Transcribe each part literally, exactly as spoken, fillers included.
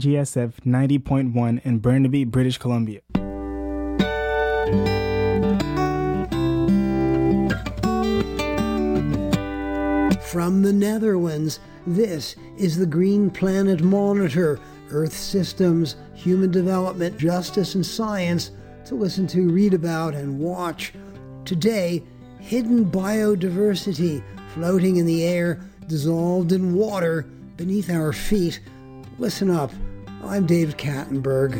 G S F ninety point one in Burnaby, British Columbia. From the Netherlands, this is the Green Planet Monitor, Earth systems, human development, justice, and science to listen to, read about, and watch. Today, hidden biodiversity floating in the air, dissolved in water beneath our feet. Listen up. I'm David Kattenberg.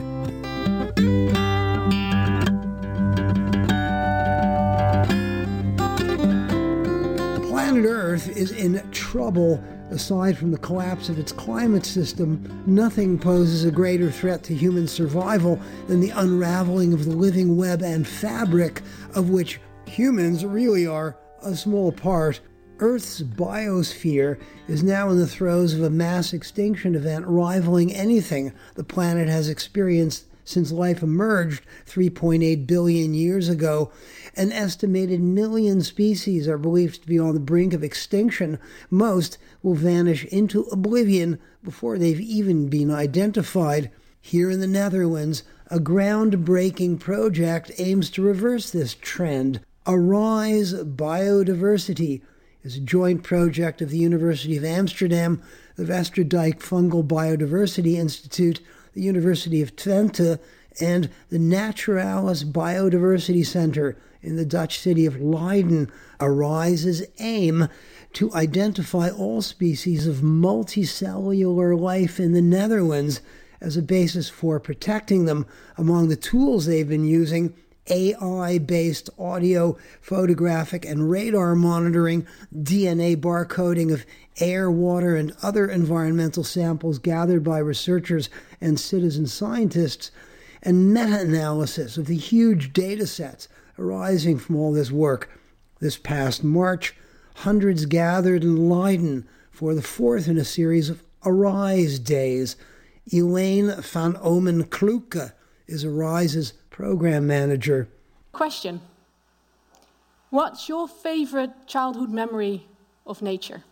Planet Earth is in trouble. Aside from the collapse of its climate system, nothing poses a greater threat to human survival than the unraveling of the living web and fabric of which humans really are a small part. Earth's biosphere is now in the throes of a mass extinction event rivaling anything the planet has experienced since life emerged three point eight billion years ago. An estimated million species are believed to be on the brink of extinction. Most will vanish into oblivion before they've even been identified. Here in the Netherlands, a groundbreaking project aims to reverse this trend. Arise Biodiversity is a joint project of the University of Amsterdam, the Westerdijk Fungal Biodiversity Institute, the University of Twente, and the Naturalis Biodiversity Center in the Dutch city of Leiden. Arise's aim to identify all species of multicellular life in the Netherlands as a basis for protecting them. Among the tools they've been using, A I-based audio, photographic, and radar monitoring, D N A barcoding of air, water, and other environmental samples gathered by researchers and citizen scientists, and meta-analysis of the huge data sets arising from all this work. This past March, hundreds gathered in Leiden for the fourth in a series of Arise Days. Elaine van Omen Kloeke is Arise's program manager. Question. What's your favorite childhood memory of nature?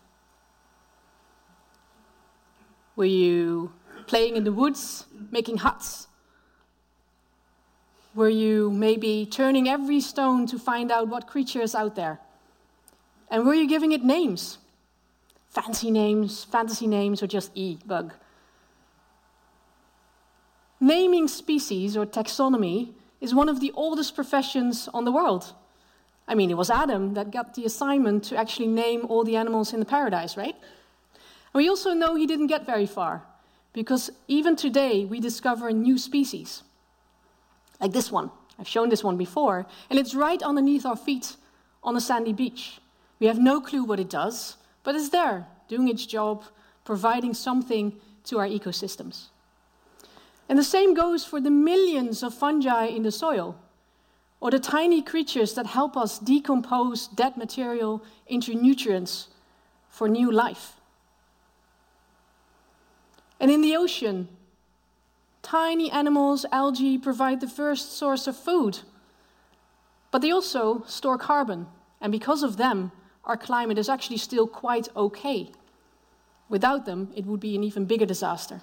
Were you playing in the woods, making huts? Were you maybe turning every stone to find out what creature is out there? And were you giving it names? Fancy names, fantasy names, or just E, bug? Naming species, or taxonomy, is one of the oldest professions on the world. I mean, it was Adam that got the assignment to actually name all the animals in the paradise, right? And we also know he didn't get very far, because even today we discover new species. Like this one. I've shown this one before, and it's right underneath our feet on a sandy beach. We have no clue what it does, but it's there, doing its job, providing something to our ecosystems. And the same goes for the millions of fungi in the soil, or the tiny creatures that help us decompose dead material into nutrients for new life. And in the ocean, tiny animals, algae, provide the first source of food, but they also store carbon, and because of them, our climate is actually still quite okay. Without them, it would be an even bigger disaster.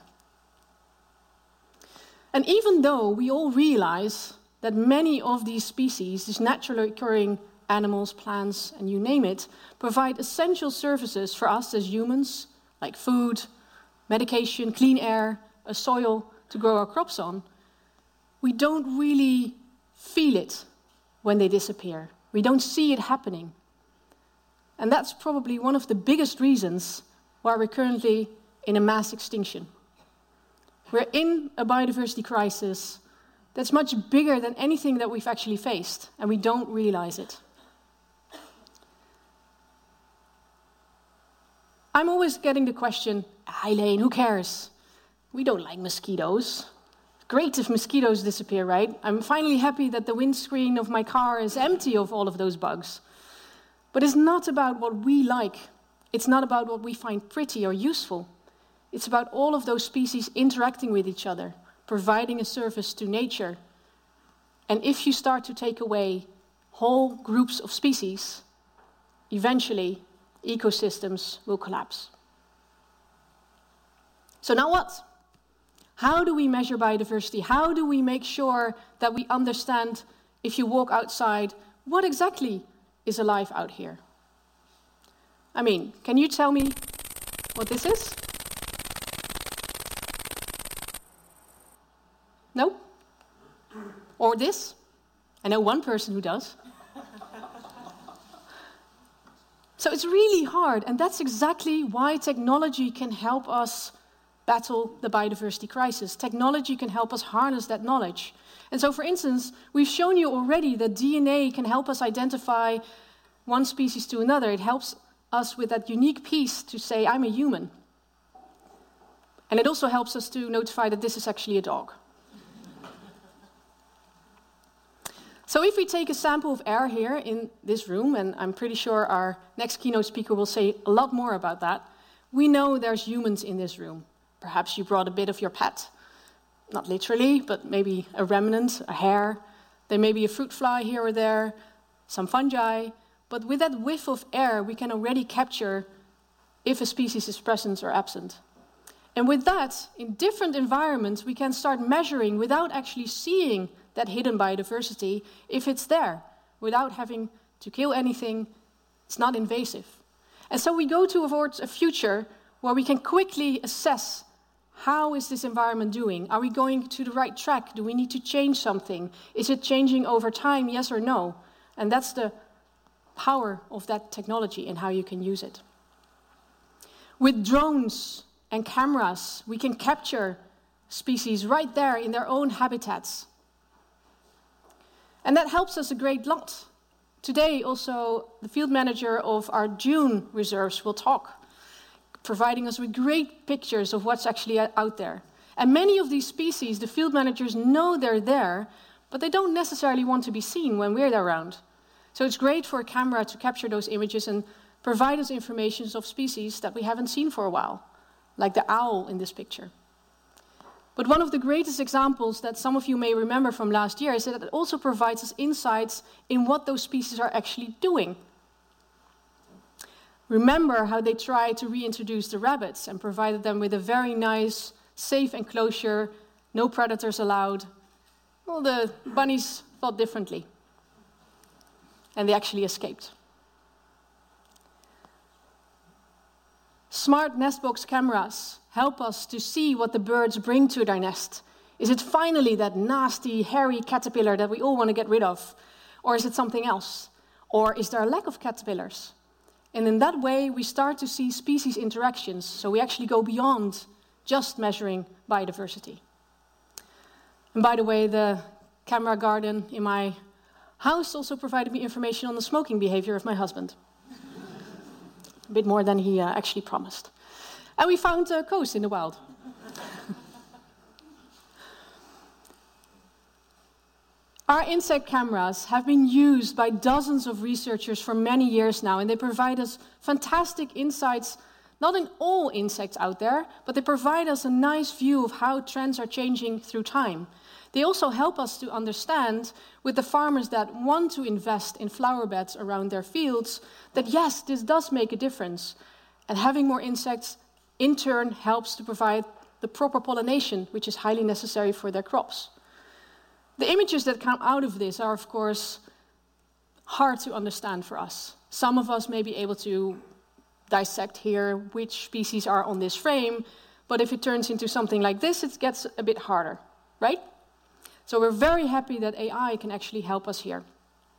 And even though we all realize that many of these species, these naturally occurring animals, plants, and you name it, provide essential services for us as humans, like food, medication, clean air, a soil to grow our crops on, we don't really feel it when they disappear. We don't see it happening. And that's probably one of the biggest reasons why we're currently in a mass extinction. We're in a biodiversity crisis that's much bigger than anything that we've actually faced, and we don't realize it. I'm always getting the question, Elaine, who cares? We don't like mosquitoes. Great if mosquitoes disappear, right? I'm finally happy that the windscreen of my car is empty of all of those bugs. But it's not about what we like. It's not about what we find pretty or useful. It's about all of those species interacting with each other, providing a service to nature. And if you start to take away whole groups of species, eventually ecosystems will collapse. So now what? How do we measure biodiversity? How do we make sure that we understand, if you walk outside, what exactly is alive out here? I mean, can you tell me what this is? No? Or this? I know one person who does. So it's really hard, and that's exactly why technology can help us battle the biodiversity crisis. Technology can help us harness that knowledge. And so, for instance, we've shown you already that D N A can help us identify one species to another. It helps us with that unique piece to say, I'm a human. And it also helps us to notify that this is actually a dog. So if we take a sample of air here in this room, and I'm pretty sure our next keynote speaker will say a lot more about that, we know there's humans in this room. Perhaps you brought a bit of your pet. Not literally, but maybe a remnant, a hair. There may be a fruit fly here or there, some fungi. But with that whiff of air, we can already capture if a species is present or absent. And with that, in different environments, we can start measuring without actually seeing that hidden biodiversity, if it's there, without having to kill anything. It's not invasive. And so we go towards a future where we can quickly assess, how is this environment doing? Are we going to the right track? Do we need to change something? Is it changing over time, yes or no? And that's the power of that technology and how you can use it. With drones and cameras, we can capture species right there in their own habitats. And that helps us a great lot. Today, also, the field manager of our dune reserves will talk, providing us with great pictures of what's actually out there. And many of these species, the field managers know they're there, but they don't necessarily want to be seen when we're around. So it's great for a camera to capture those images and provide us information of species that we haven't seen for a while, like the owl in this picture. But one of the greatest examples that some of you may remember from last year is that it also provides us insights in what those species are actually doing. Remember how they tried to reintroduce the rabbits and provided them with a very nice, safe enclosure, no predators allowed. Well, the bunnies thought differently, and they actually escaped. Smart nest box cameras help us to see what the birds bring to their nest. Is it finally that nasty, hairy caterpillar that we all want to get rid of? Or is it something else? Or is there a lack of caterpillars? And in that way, we start to see species interactions. So we actually go beyond just measuring biodiversity. And by the way, the camera garden in my house also provided me information on the smoking behavior of my husband. A bit more than he uh, actually promised. And we found a coast in the wild. Our insect cameras have been used by dozens of researchers for many years now, and they provide us fantastic insights, not in all insects out there, but they provide us a nice view of how trends are changing through time. They also help us to understand, with the farmers that want to invest in flower beds around their fields, that yes, this does make a difference. And having more insects, in turn, helps to provide the proper pollination, which is highly necessary for their crops. The images that come out of this are, of course, hard to understand for us. Some of us may be able to dissect here which species are on this frame, but if it turns into something like this, it gets a bit harder, right? So we're very happy that A I can actually help us here.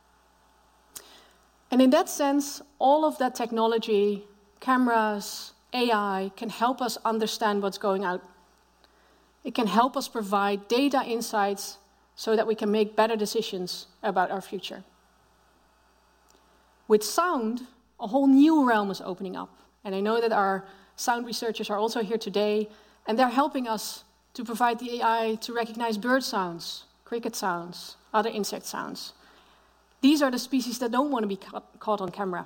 And in that sense, all of that technology, cameras, A I, can help us understand what's going on. It can help us provide data insights so that we can make better decisions about our future. With sound, a whole new realm is opening up. And I know that our sound researchers are also here today, and they're helping us to provide the A I to recognize bird sounds, cricket sounds, other insect sounds. These are the species that don't want to be ca- caught on camera.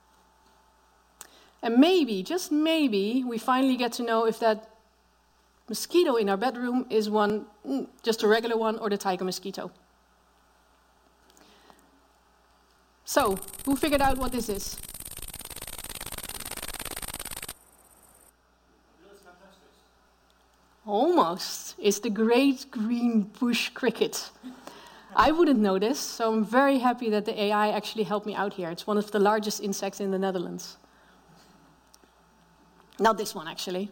And maybe, just maybe, we finally get to know if that mosquito in our bedroom is one, just a regular one, or the tiger mosquito. So, who figured out what this is? Almost. It's the great green bush cricket. I wouldn't know this, so I'm very happy that the A I actually helped me out here. It's one of the largest insects in the Netherlands. Not this one, actually.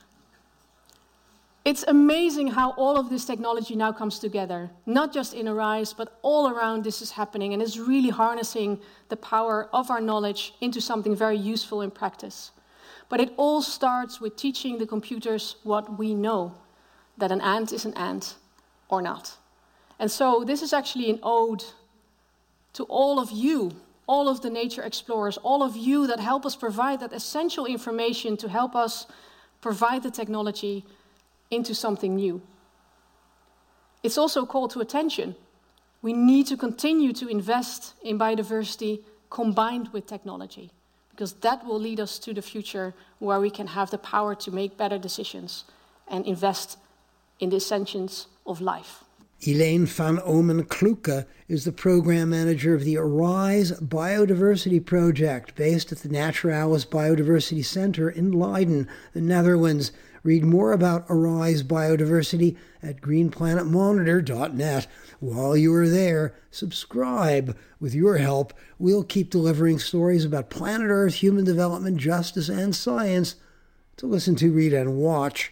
It's amazing how all of this technology now comes together. Not just in Arise, but all around this is happening, and it's really harnessing the power of our knowledge into something very useful in practice. But it all starts with teaching the computers what we know, that an ant is an ant or not. And so this is actually an ode to all of you, all of the nature explorers, all of you that help us provide that essential information to help us provide the technology into something new. It's also a call to attention. We need to continue to invest in biodiversity combined with technology, because that will lead us to the future where we can have the power to make better decisions and invest in the essentials of life. Elaine van Omen-Kloeke is the program manager of the Arise Biodiversity Project, based at the Naturalis Biodiversity Center in Leiden, the Netherlands. Read more about Arise Biodiversity at green planet monitor dot net. While you are there, subscribe. With your help, we'll keep delivering stories about planet Earth, human development, justice, and science to listen to, read, and watch.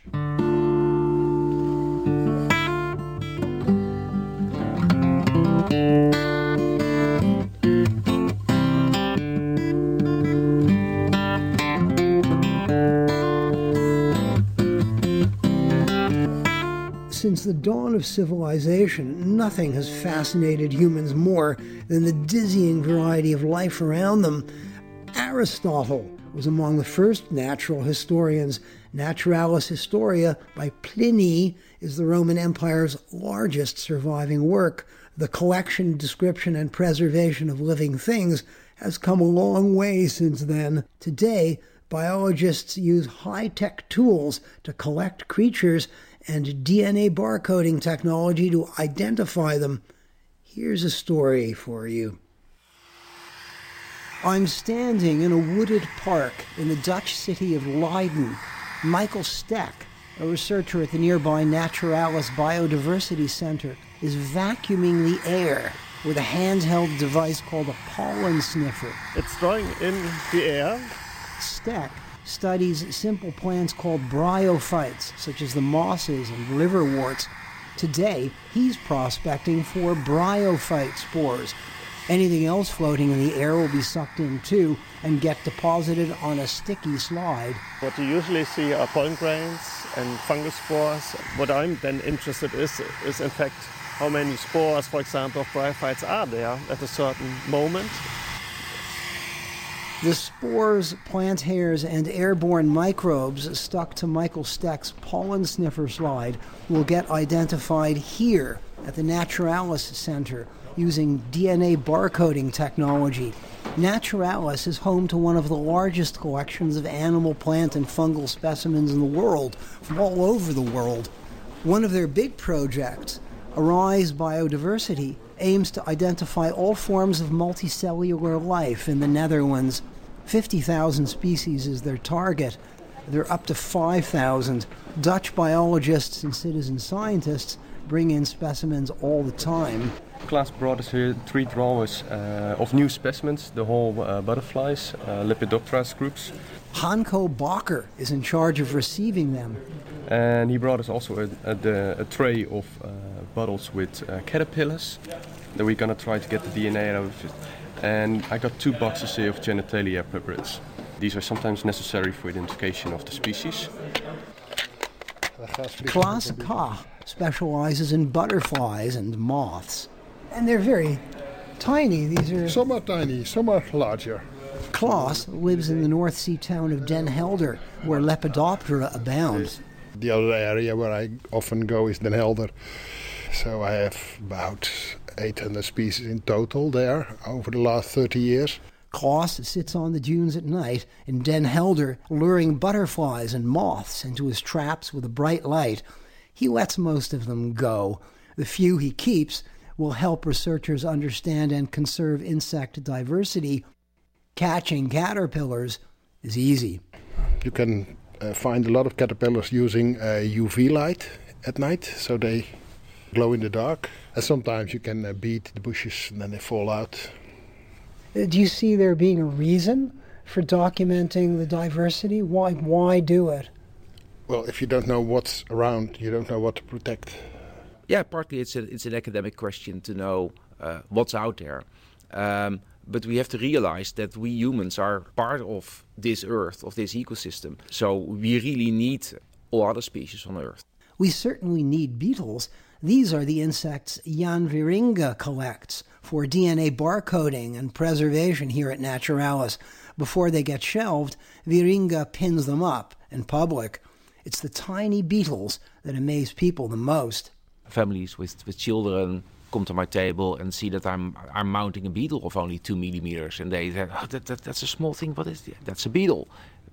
Since the dawn of civilization, nothing has fascinated humans more than the dizzying variety of life around them. Aristotle was among the first natural historians. Naturalis Historia by Pliny is the Roman Empire's largest surviving work. The collection, description, and preservation of living things has come a long way since then. Today, biologists use high-tech tools to collect creatures and D N A barcoding technology to identify them. Here's a story for you. I'm standing in a wooded park in the Dutch city of Leiden. Michael Steck, a researcher at the nearby Naturalis Biodiversity Center, is vacuuming the air with a handheld device called a pollen sniffer. It's drawing in the air. Steck studies simple plants called bryophytes, such as the mosses and liverworts. Today, he's prospecting for bryophyte spores. Anything else floating in the air will be sucked in too and get deposited on a sticky slide. What you usually see are pollen grains and fungus spores. What I'm then interested in is, is in fact how many spores, for example, of bryophytes are there at a certain moment. The spores, plant hairs, and airborne microbes stuck to Michael Steck's pollen sniffer slide will get identified here at the Naturalis Center using D N A barcoding technology. Naturalis is home to one of the largest collections of animal, plant, and fungal specimens in the world, from all over the world. One of their big projects, Arise Biodiversity, aims to identify all forms of multicellular life in the Netherlands. fifty thousand species is their target. They're up to five thousand. Dutch biologists and citizen scientists bring in specimens all the time. Klaas brought us here three drawers uh, of new specimens, the whole uh, butterflies, uh, Lepidoptera groups. Hanko Bakker is in charge of receiving them. And he brought us also a, a, a tray of uh, bottles with uh, caterpillars that we're going to try to get the D N A out of it. And I got two boxes here of genitalia preparates. These are sometimes necessary for identification of the species. Klaas Ka specializes in butterflies and moths. And they're very tiny. These are... Some are tiny, some are larger. Klaas lives in the North Sea town of Den Helder, where Lepidoptera abound. The other area where I often go is Den Helder. So I have about eight hundred species in total there over the last thirty years. Klaas sits on the dunes at night in Den Helder, luring butterflies and moths into his traps with a bright light. He lets most of them go. The few he keeps will help researchers understand and conserve insect diversity. Catching caterpillars is easy. You can uh, find a lot of caterpillars using uh, U V light at night, so they glow in the dark. And sometimes you can uh, beat the bushes and then they fall out. Uh, Do you see there being a reason for documenting the diversity? Why, why do it? Well, if you don't know what's around, you don't know what to protect. Yeah, partly it's a, it's an academic question to know uh, what's out there. Um, but we have to realize that we humans are part of this Earth, of this ecosystem. So we really need all other species on Earth. We certainly need beetles. These are the insects Jan Wieringa collects for D N A barcoding and preservation here at Naturalis. Before they get shelved, Wieringa pins them up in public. It's the tiny beetles that amaze people the most. Families with, with children come to my table and see that I'm I'm mounting a beetle of only two millimeters, and they say, oh, that, that, that's a small thing, what is that? That's a beetle.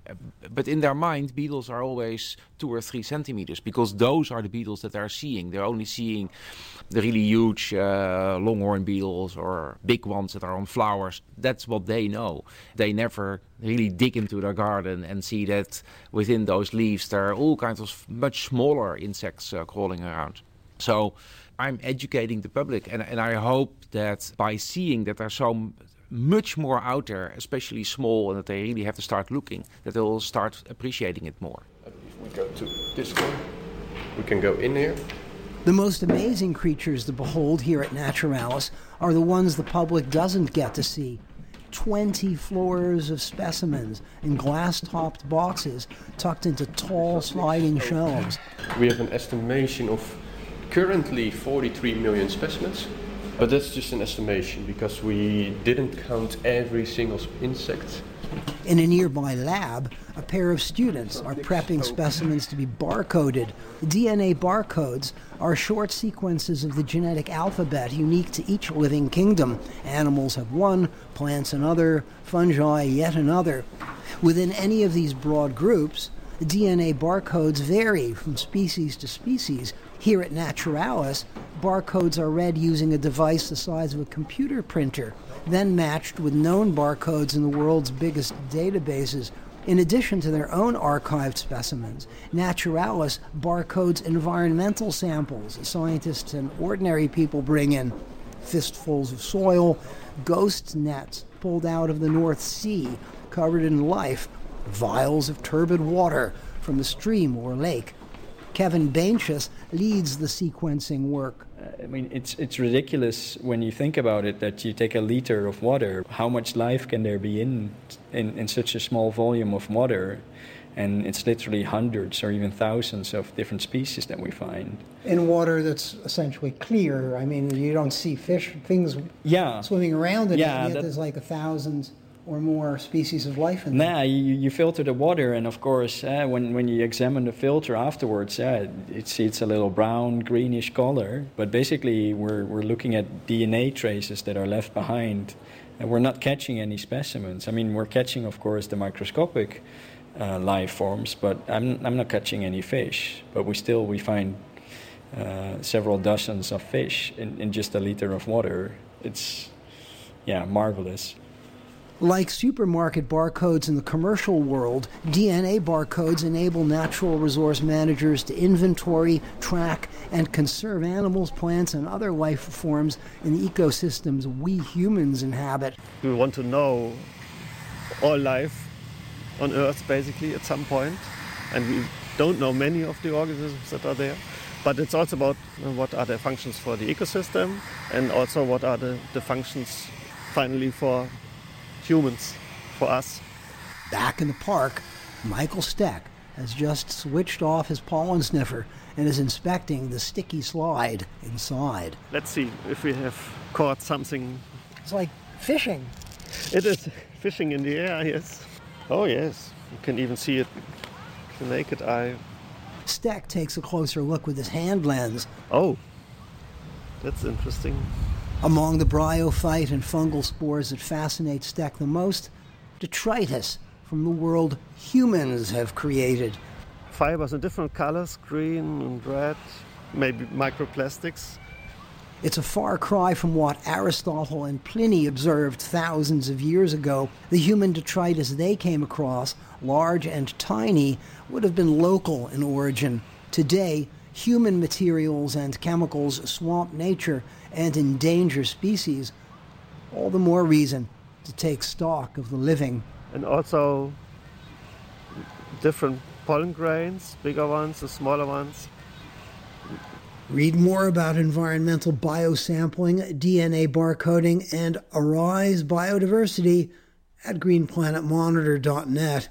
But in their mind, beetles are always two or three centimeters, because those are the beetles that they're seeing. They're only seeing the really huge uh, longhorn beetles or big ones that are on flowers. That's what they know. They never really dig into their garden and see that within those leaves there are all kinds of much smaller insects uh, crawling around. So I'm educating the public, and, and I hope that by seeing that there's so much more out there, especially small, and that they really have to start looking, that they'll start appreciating it more. If we go to this one, we can go in here. The most amazing creatures to behold here at Naturalis are the ones the public doesn't get to see. Twenty floors of specimens in glass-topped boxes tucked into tall sliding shelves. We have an estimation of currently forty-three million specimens. But that's just an estimation, because we didn't count every single insect. In a nearby lab, a pair of students are prepping specimens to be barcoded. D N A barcodes are short sequences of the genetic alphabet unique to each living kingdom. Animals have one, plants another, fungi yet another. Within any of these broad groups, D N A barcodes vary from species to species. Here at Naturalis, barcodes are read using a device the size of a computer printer, then matched with known barcodes in the world's biggest databases. In addition to their own archived specimens, Naturalis barcodes environmental samples scientists and ordinary people bring in. Fistfuls of soil, ghost nets pulled out of the North Sea, covered in life, vials of turbid water from a stream or lake. Kevin Bainchus leads the sequencing work. I mean, it's it's ridiculous when you think about it, that you take a liter of water. How much life can there be in, in, in such a small volume of water? And it's literally hundreds or even thousands of different species that we find. In water that's essentially clear. I mean, you don't see fish, things yeah. swimming around in yeah, it, yet that, there's like a thousand or more species of life in there. Nah, you, you filter the water, and of course, uh, when, when you examine the filter afterwards, uh, it's it's a little brown, greenish color. But basically, we're we're looking at D N A traces that are left behind, and we're not catching any specimens. I mean, we're catching, of course, the microscopic uh, life forms, but I'm I'm not catching any fish. But we still we find uh, several dozens of fish in, in just a liter of water. It's yeah, marvelous. Like supermarket barcodes in the commercial world, D N A barcodes enable natural resource managers to inventory, track, and conserve animals, plants, and other life forms in the ecosystems we humans inhabit. We want to know all life on Earth, basically, at some point. And we don't know many of the organisms that are there. But it's also about what are the functions for the ecosystem, and also what are the, the functions, finally, for humans, for us. Back in the park, Michael Steck has just switched off his pollen sniffer and is inspecting the sticky slide inside. Let's see if we have caught something. It's like fishing. It is fishing in the air, yes. Oh yes, you can even see it with the naked eye. Steck takes a closer look with his hand lens. Oh, that's interesting. Among the bryophyte and fungal spores that fascinate Steck the most, detritus from the world humans have created. Fibers in different colors, green and red, maybe microplastics. It's a far cry from what Aristotle and Pliny observed thousands of years ago. The human detritus they came across, large and tiny, would have been local in origin. Today, human materials and chemicals swamp nature and endanger species. All the more reason to take stock of the living. And also different pollen grains, bigger ones, the smaller ones. Read more about environmental biosampling, D N A barcoding, and Arise Biodiversity at green planet monitor dot net.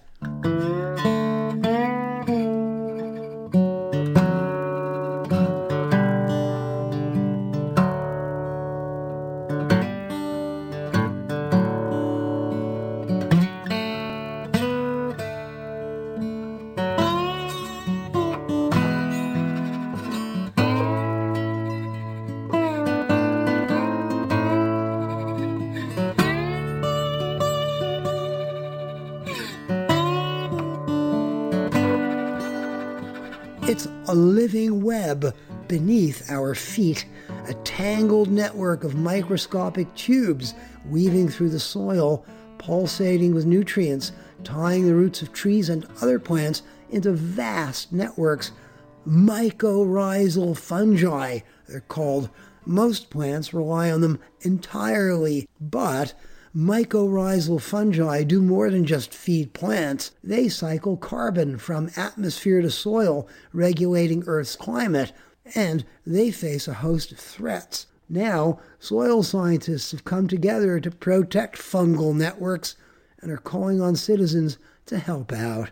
It's a living web beneath our feet, a tangled network of microscopic tubes weaving through the soil, pulsating with nutrients, tying the roots of trees and other plants into vast networks. Mycorrhizal fungi, they're called. Most plants rely on them entirely, but mycorrhizal fungi do more than just feed plants. They cycle carbon from atmosphere to soil, regulating Earth's climate, and they face a host of threats. Now, soil scientists have come together to protect fungal networks and are calling on citizens to help out.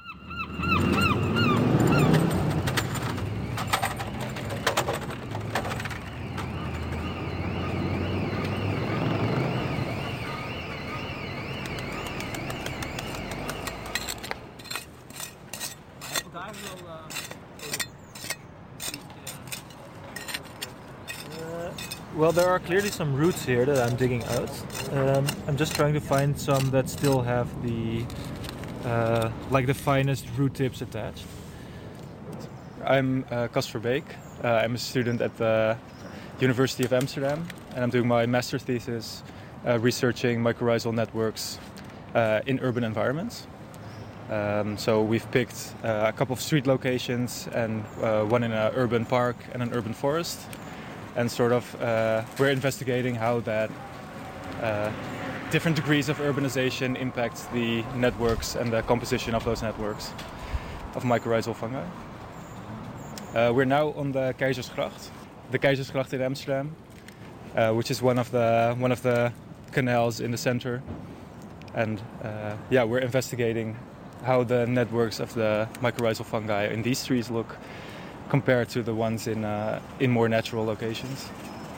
Well, there are clearly some roots here that I'm digging out. Um, I'm just trying to find some that still have the, uh, like the finest root tips attached. I'm uh, Cas Verbeek. Uh, I'm a student at the University of Amsterdam, and I'm doing my master's thesis uh, researching mycorrhizal networks uh, in urban environments. Um, so we've picked uh, a couple of street locations and uh, one in an urban park and an urban forest. And sort of, uh, we're investigating how that uh, different degrees of urbanization impact the networks and the composition of those networks of mycorrhizal fungi. Uh, we're now on the Keizersgracht, the Keizersgracht in Amsterdam, uh, which is one of the one of the canals in the center. And uh, yeah, we're investigating how the networks of the mycorrhizal fungi in these trees look compared to the ones in uh, in more natural locations.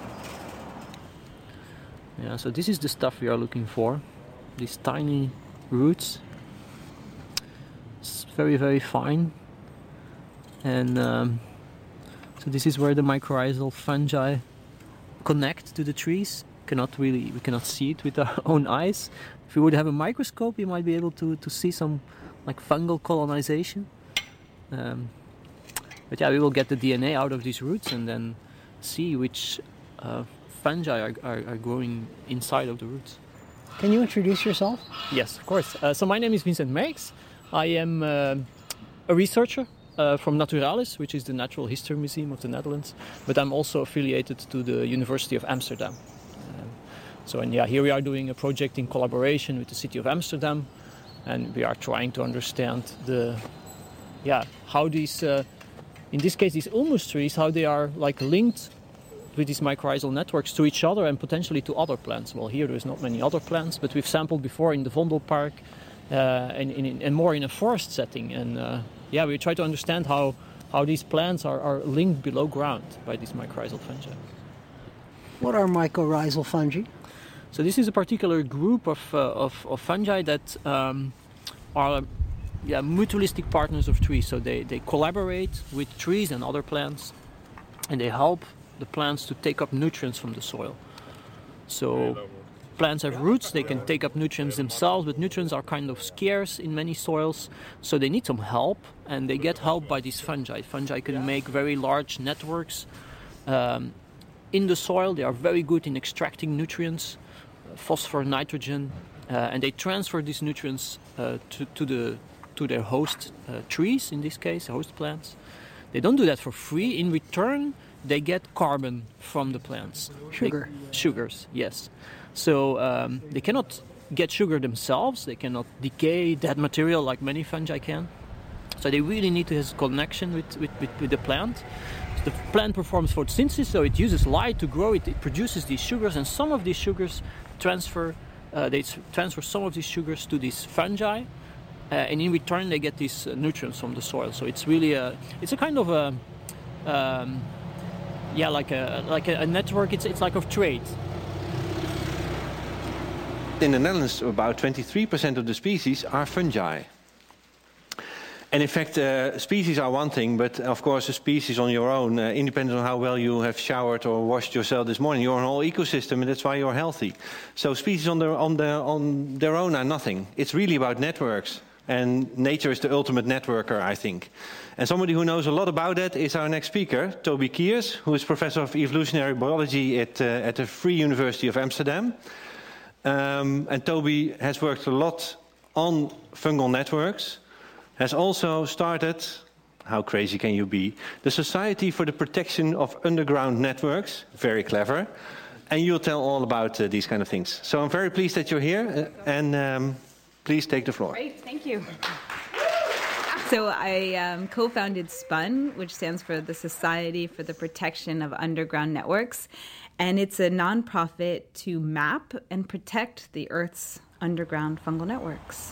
Yeah, so this is the stuff we are looking for. These tiny roots. It's very, very fine. And um, so this is where the mycorrhizal fungi connect to the trees. Cannot really, we cannot see it with our own eyes. If we would have a microscope, you might be able to, to see some like fungal colonization. Um, But yeah, we will get the D N A out of these roots and then see which uh, fungi are, are, are growing inside of the roots. Can you introduce yourself? Yes, of course. Uh, so my name is Vincent Merks. I am uh, a researcher uh, from Naturalis, which is the Natural History Museum of the Netherlands. But I'm also affiliated to the University of Amsterdam. Um, so and yeah, here we are doing a project in collaboration with the city of Amsterdam. And we are trying to understand the, yeah, how these... Uh, In this case, these ulmus trees, how they are like linked with these mycorrhizal networks to each other and potentially to other plants. Well, here there's not many other plants, but we've sampled before in the Vondelpark uh, and, in, and more in a forest setting. And uh, yeah, we try to understand how, how these plants are, are linked below ground by these mycorrhizal fungi. What are mycorrhizal fungi? So this is a particular group of, uh, of, of fungi that um, are Yeah, mutualistic partners of trees. So they, they collaborate with trees and other plants, and they help the plants to take up nutrients from the soil. So plants have roots, they can take up nutrients themselves, but nutrients are kind of scarce in many soils, so they need some help, and they get help by these fungi. Fungi can make very large networks, um, in the soil. They are very good in extracting nutrients, uh, phosphor, nitrogen, uh, and they transfer these nutrients uh, to, to, the, to their host uh, trees, in this case, host plants. They don't do that for free. In return, they get carbon from the plants. Sugar. They, sugars, yes. So um, they cannot get sugar themselves. They cannot decay that material like many fungi can. So they really need to have a connection with, with, with, with the plant. So the plant performs photosynthesis, so it uses light to grow. It, it produces these sugars, and some of these sugars transfer. Uh, they transfer some of these sugars to these fungi, uh, and in return they get these uh, nutrients from the soil. So it's really a, it's a kind of a, um, yeah, like a like a, a network. It's it's like of trade. In the Netherlands, about twenty-three percent of the species are fungi. And in fact, uh, species are one thing, but of course a species on your own, uh, independent on how well you have showered or washed yourself this morning, you're an whole ecosystem, and that's why you're healthy. So species on their, on their, on their own are nothing. It's really about networks, and nature is the ultimate networker, I think. And somebody who knows a lot about that is our next speaker, Toby Kiers, who is professor of evolutionary biology at, uh, at the Free University of Amsterdam. Um, and Toby has worked a lot on fungal networks, has also started, how crazy can you be, the Society for the Protection of Underground Networks, very clever, and you'll tell all about uh, these kind of things. So I'm very pleased that you're here, uh, and um, please take the floor. Great, thank you. So I um, co-founded SPUN, which stands for the Society for the Protection of Underground Networks, and it's a nonprofit to map and protect the Earth's underground fungal networks.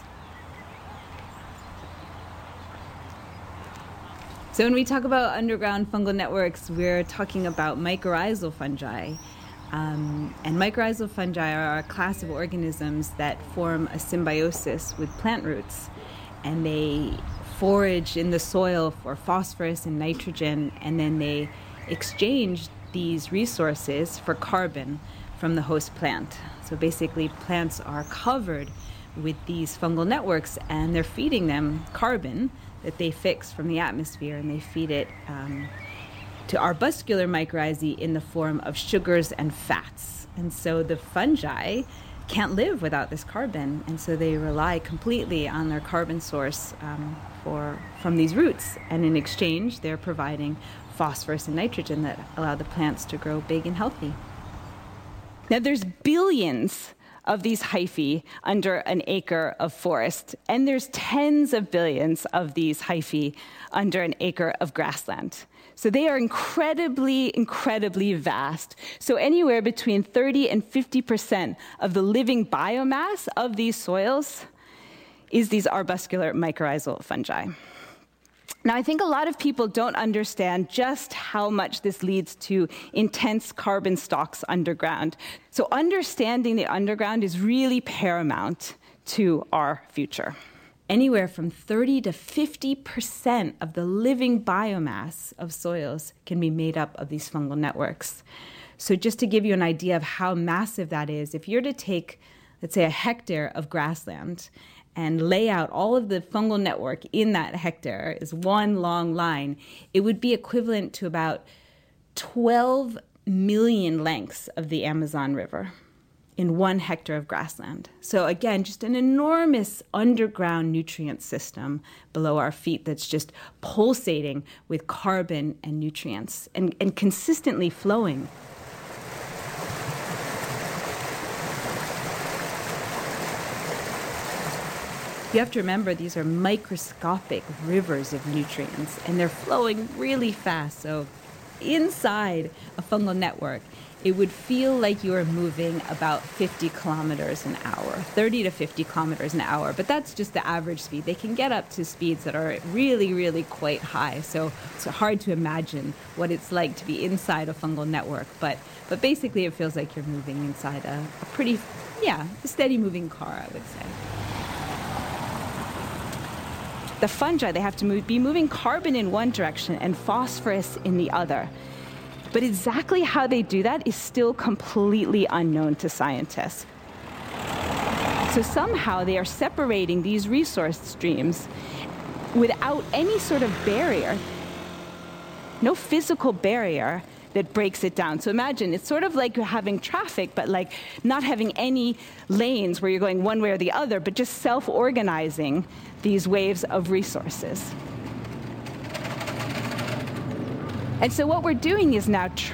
So when we talk about underground fungal networks, we're talking about mycorrhizal fungi. Um, and mycorrhizal fungi are a class of organisms that form a symbiosis with plant roots. And they forage in the soil for phosphorus and nitrogen, and then they exchange these resources for carbon from the host plant. So basically, plants are covered with these fungal networks, and they're feeding them carbon that they fix from the atmosphere, and they feed it um, to arbuscular mycorrhizae in the form of sugars and fats. And so the fungi can't live without this carbon, and so they rely completely on their carbon source um, for from these roots. And in exchange, they're providing phosphorus and nitrogen that allow the plants to grow big and healthy. Now, there's billions of these hyphae under an acre of forest, and there's tens of billions of these hyphae under an acre of grassland. So they are incredibly, incredibly vast. So anywhere between thirty and fifty percent of the living biomass of these soils is these arbuscular mycorrhizal fungi. Now, I think a lot of people don't understand just how much this leads to intense carbon stocks underground. So understanding the underground is really paramount to our future. Anywhere from thirty to fifty percent of the living biomass of soils can be made up of these fungal networks. So just to give you an idea of how massive that is, if you're to take, let's say, a hectare of grassland and lay out all of the fungal network in that hectare as one long line, it would be equivalent to about twelve million lengths of the Amazon River in one hectare of grassland. So again, just an enormous underground nutrient system below our feet that's just pulsating with carbon and nutrients and, and consistently flowing. You have to remember these are microscopic rivers of nutrients, and they're flowing really fast. So inside a fungal network, it would feel like you are moving about fifty kilometers an hour, thirty to fifty kilometers an hour. But that's just the average speed. They can get up to speeds that are really, really quite high. So it's hard to imagine what it's like to be inside a fungal network. But but basically, it feels like you're moving inside a, a pretty, yeah, a steady moving car, I would say. The fungi, they have to move, be moving carbon in one direction and phosphorus in the other. But exactly how they do that is still completely unknown to scientists. So somehow they are separating these resource streams without any sort of barrier, no physical barrier that breaks it down. So imagine, it's sort of like you're having traffic, but like not having any lanes where you're going one way or the other, but just self-organizing these waves of resources. And so what we're doing is now